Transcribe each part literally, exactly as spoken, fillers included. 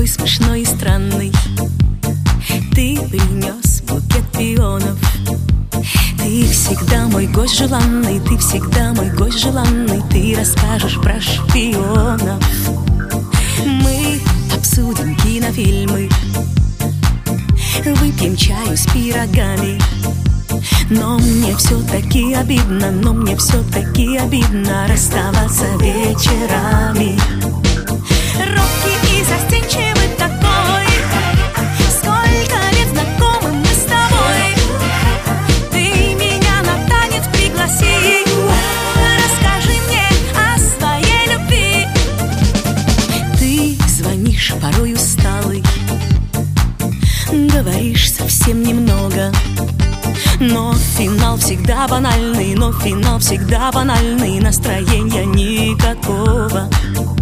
такой смешной и странный. Ты принес букет пионов. Ты всегда мой гость желанный, ты всегда мой гость желанный. Ты расскажешь про шпионов. Мы обсудим кинофильмы, выпьем чаю с пирогами. Но мне все-таки обидно, но мне все-таки обидно расставаться вечерами. Робкий и застенчивый такой, сколько лет знакомы мы с тобой. Ты меня на танец пригласи, расскажи мне о своей любви. Ты звонишь порой усталый, говоришь совсем немного. Но финал всегда банальный, но финал всегда банальный. Настроения никакого.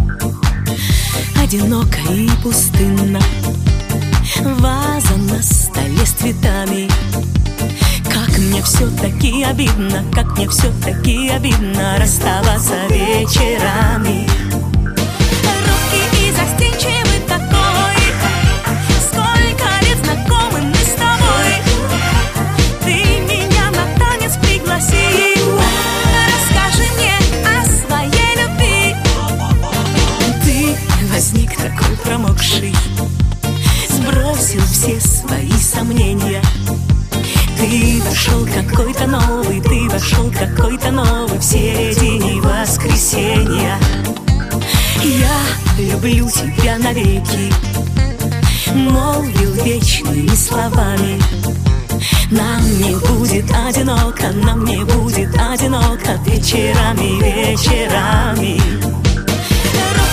Одиноко и пустынно, ваза на столе с цветами. Как мне все-таки обидно, как мне все-таки обидно расставаться вечерами. Робкий и застенчивый такой, сколько лет знакомы мы с тобой. Ты меня на танец пригласи, расскажи мне о своей любви. Ты возник такой промокший, сбросил все свои сомнения. Ты вошел какой-то новый, ты вошел какой-то новый в середине воскресенья. Я люблю тебя навеки, молвил вечными словами. Нам не будет одиноко, нам не будет одиноко вечерами, вечерами.